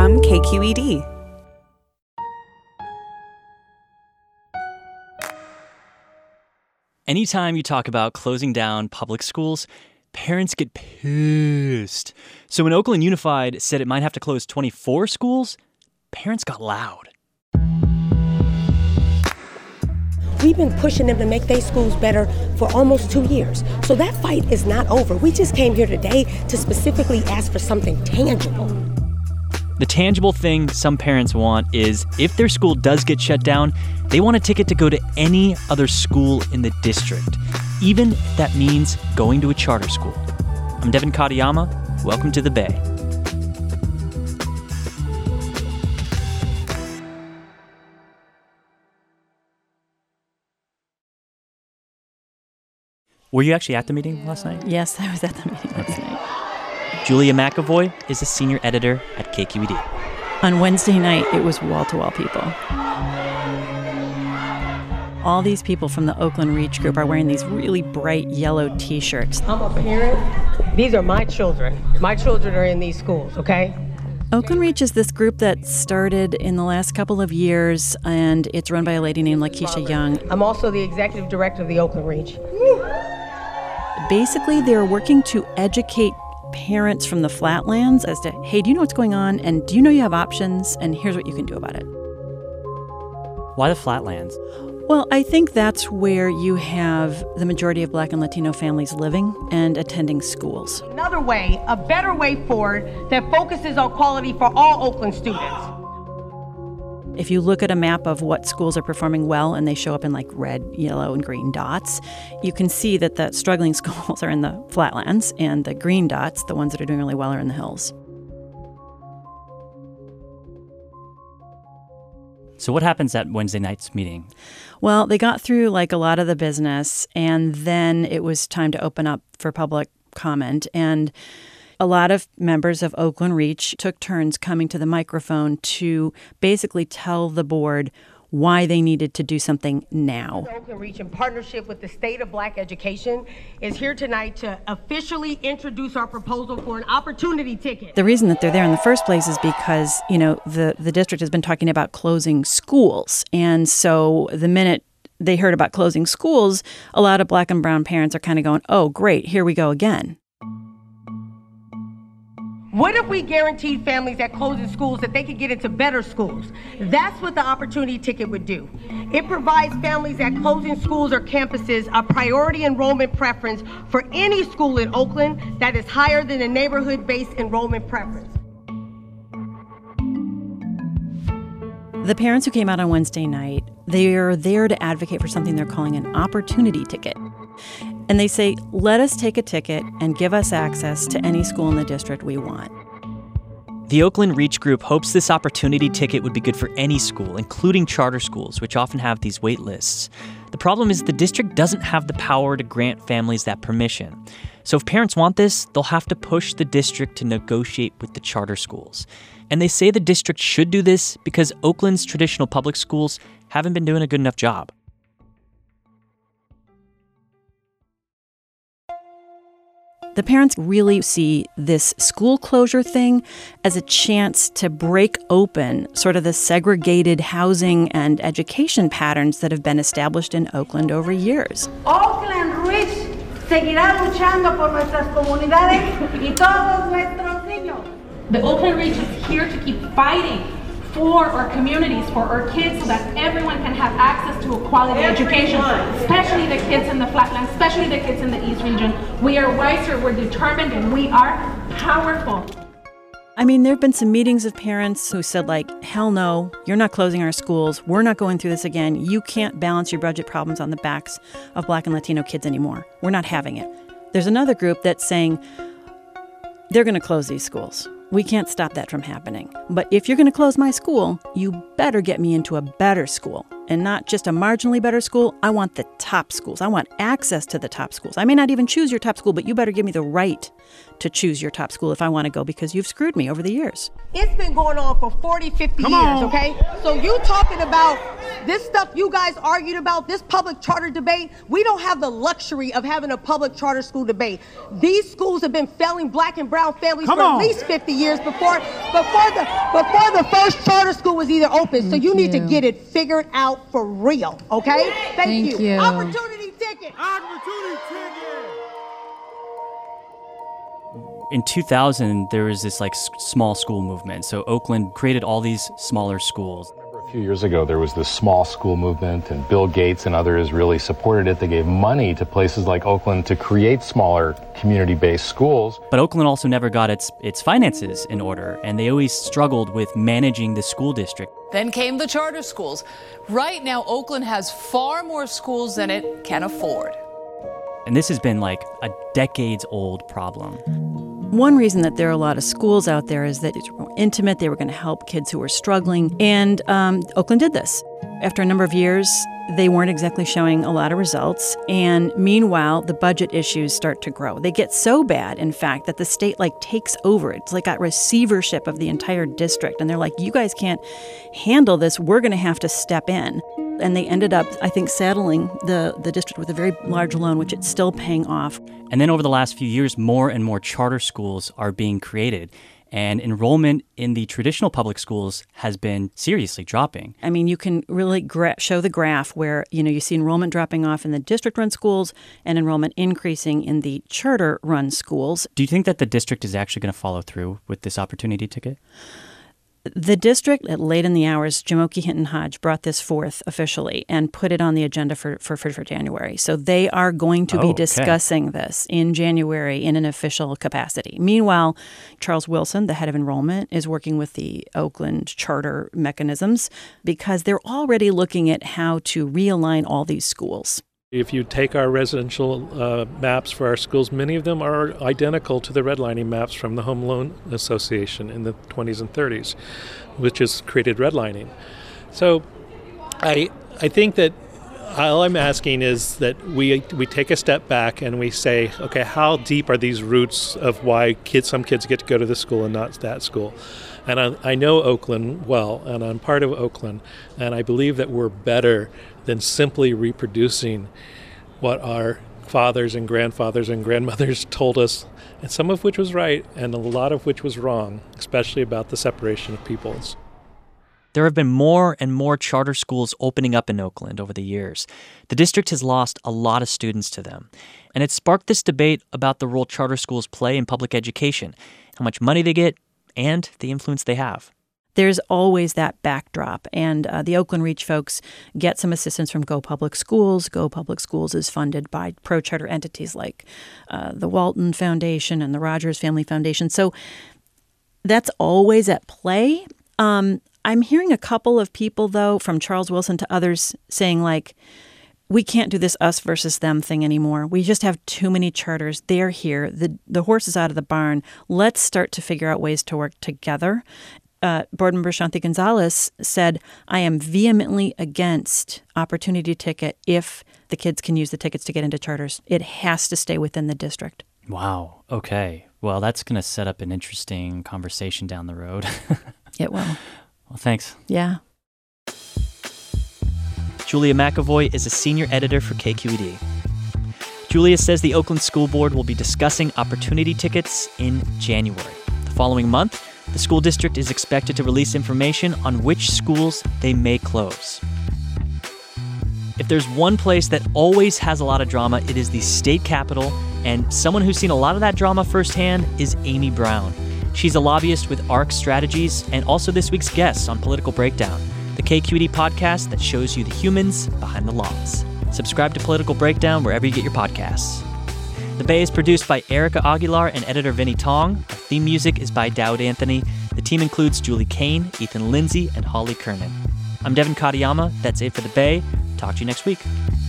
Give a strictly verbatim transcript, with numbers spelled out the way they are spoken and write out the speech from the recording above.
from K Q E D. Anytime you talk about closing down public schools, parents get pissed. So when Oakland Unified said it might have to close twenty-four schools, parents got loud. We've been pushing them to make their schools better for almost two years. So that fight is not over. We just came here today to specifically ask for something tangible. The tangible thing some parents want is if their school does get shut down, they want a ticket to go to any other school in the district, even if that means going to a charter school. I'm Devin Katayama. Welcome to the Bay. Were you actually at the meeting last night? Yes, I was at the meeting last night. Julia McAvoy is a senior editor at K Q E D. On Wednesday night, it was wall-to-wall people. All these people from the Oakland Reach group are wearing these really bright yellow T-shirts. I'm a parent. These are my children. My children are in these schools, okay? Oakland Reach is this group that started in the last couple of years, and it's run by a lady named Lakeisha Young. I'm also the executive director of the Oakland Reach. Basically, they're working to educate parents from the Flatlands as to, hey, do you know what's going on? And do you know you have options? And here's what you can do about it. Why the Flatlands? Well, I think that's where you have the majority of Black and Latino families living and attending schools. Another way, a better way forward that focuses on quality for all Oakland students. If you look at a map of what schools are performing well and they show up in like red, yellow, and green dots, you can see that the struggling schools are in the Flatlands and the green dots, the ones that are doing really well, are in the hills. So what happens at Wednesday night's meeting? Well, they got through like a lot of the business, and then it was time to open up for public comment. And a lot of members of Oakland Reach took turns coming to the microphone to basically tell the board why they needed to do something now. Oakland Reach, in partnership with the State of Black Education, is here tonight to officially introduce our proposal for an opportunity ticket. The reason that they're there in the first place is because, you know, the, the district has been talking about closing schools. And so the minute they heard about closing schools, a lot of Black and brown parents are kind of going, oh, great, here we go again. What if we guaranteed families that closing schools that they could get into better schools? That's what the opportunity ticket would do. It provides families at closing schools or campuses a priority enrollment preference for any school in Oakland that is higher than the neighborhood-based enrollment preference. The parents who came out on Wednesday night, they are there to advocate for something they're calling an opportunity ticket. And they say, let us take a ticket and give us access to any school in the district we want. The Oakland Reach Group hopes this opportunity ticket would be good for any school, including charter schools, which often have these wait lists. The problem is the district doesn't have the power to grant families that permission. So if parents want this, they'll have to push the district to negotiate with the charter schools. And they say the district should do this because Oakland's traditional public schools haven't been doing a good enough job. The parents really see this school closure thing as a chance to break open sort of the segregated housing and education patterns that have been established in Oakland over years. Oakland Reach seguirá luchando por nuestras comunidades y todos nuestros niños. The Oakland Reach is here to keep fighting for our communities, for our kids, so that everyone can have access to a quality everyone. education, especially the kids in the Flatlands, especially the kids in the East Region. We are wiser, we're determined, and we are powerful. I mean, there have been some meetings of parents who said, like, hell no, you're not closing our schools. We're not going through this again. You can't balance your budget problems on the backs of Black and Latino kids anymore. We're not having it. There's another group that's saying they're going to close these schools. We can't stop that from happening. But if you're going to close my school, you better get me into a better school. And not just a marginally better school. I want the top schools. I want access to the top schools. I may not even choose your top school, but you better give me the right to choose your top school if I want to go because you've screwed me over the years. It's been going on for forty, fifty Come years, on. okay? So you talking about this stuff you guys argued about, this public charter debate, we don't have the luxury of having a public charter school debate. These schools have been failing black and brown families Come for on. at least fifty years before before the before the first charter school was either open. So Thank you need you. to get it figured out for real, okay? Thank, Thank you. Opportunity ticket. Opportunity ticket. In two thousand, there was this like s- small school movement. So Oakland created all these smaller schools. A few years ago, there was this small school movement, and Bill Gates and others really supported it. They gave money to places like Oakland to create smaller community-based schools. But Oakland also never got its its finances in order, and they always struggled with managing the school district. Then came the charter schools. Right now, Oakland has far more schools than it can afford. And this has been like a decades-old problem. One reason that there are a lot of schools out there is that it's more intimate. They were going to help kids who were struggling. And um, Oakland did this. After a number of years, they weren't exactly showing a lot of results. And meanwhile, the budget issues start to grow. They get so bad, in fact, that the state like takes over. It's like a receivership of the entire district. And they're like, you guys can't handle this. We're going to have to step in. And they ended up, I think, saddling the, the district with a very large loan, which it's still paying off. And then over the last few years, more and more charter schools are being created. And enrollment in the traditional public schools has been seriously dropping. I mean, you can really gra- show the graph where, you know, you see enrollment dropping off in the district-run schools and enrollment increasing in the charter-run schools. Do you think that the district is actually going to follow through with this opportunity ticket? The district, at late in the hours, Jamoke Hinton Hodge brought this forth officially and put it on the agenda for, for, for January. So they are going to Oh, be okay. discussing this in January in an official capacity. Meanwhile, Charles Wilson, the head of enrollment, is working with the Oakland charter mechanisms because they're already looking at how to realign all these schools. If you take our residential uh, maps for our schools, many of them are identical to the redlining maps from the Home Loan Association in the twenties and thirties, which has created redlining. So I I think that all I'm asking is that we we take a step back and we say, okay, how deep are these roots of why kids, some kids get to go to this school and not that school? And I, I know Oakland well, and I'm part of Oakland, and I believe that we're better than simply reproducing what our fathers and grandfathers and grandmothers told us, and some of which was right, and a lot of which was wrong, especially about the separation of peoples. There have been more and more charter schools opening up in Oakland over the years. The district has lost a lot of students to them. And it sparked this debate about the role charter schools play in public education, how much money they get, and the influence they have. There's always that backdrop, and uh, the Oakland Reach folks get some assistance from Go Public Schools. Go Public Schools is funded by pro-charter entities like uh, the Walton Foundation and the Rogers Family Foundation. So that's always at play. Um, I'm hearing a couple of people, though, from Charles Wilson to others saying, like, we can't do this us versus them thing anymore. We just have too many charters. They're here. The the horse is out of the barn. Let's start to figure out ways to work together. Uh, Board Member Shanti Gonzalez said, I am vehemently against opportunity ticket if the kids can use the tickets to get into charters. It has to stay within the district. Wow. Okay. Well, that's going to set up an interesting conversation down the road. It will. Well, thanks. Yeah. Julia McAvoy is a senior editor for K Q E D. Julia says the Oakland School Board will be discussing opportunity tickets in January. The following month, the school district is expected to release information on which schools they may close. If there's one place that always has a lot of drama, it is the state capitol, and someone who's seen a lot of that drama firsthand is Amy Brown. She's a lobbyist with ARC Strategies and also this week's guest on Political Breakdown, the K Q E D podcast that shows you the humans behind the laws. Subscribe to Political Breakdown wherever you get your podcasts. The Bay is produced by Erica Aguilar and editor Vinny Tong. Our theme music is by Dowd Anthony. The team includes Julie Kane, Ethan Lindsay, and Holly Kernan. I'm Devin Katayama. That's it for The Bay. Talk to you next week.